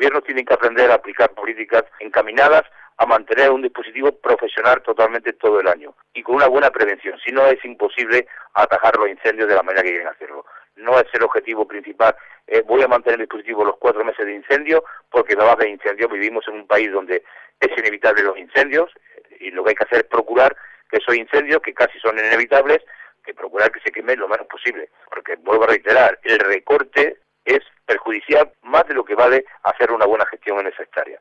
gobiernos tienen que aprender a aplicar políticas encaminadas a mantener un dispositivo profesional totalmente todo el año y con una buena prevención. Si no, es imposible atajar los incendios de la manera que quieren hacerlo. No es el objetivo principal. Voy a mantener el dispositivo los 4 meses de incendio porque no va a haber incendios. Vivimos en un país donde es inevitable los incendios y lo que hay que hacer es procurar que esos incendios, que casi son inevitables, que procurar que se quemen lo menos posible. Porque, vuelvo a reiterar, el recorte es perjudicial más de lo que vale hacer una buena gestión en esa hectárea.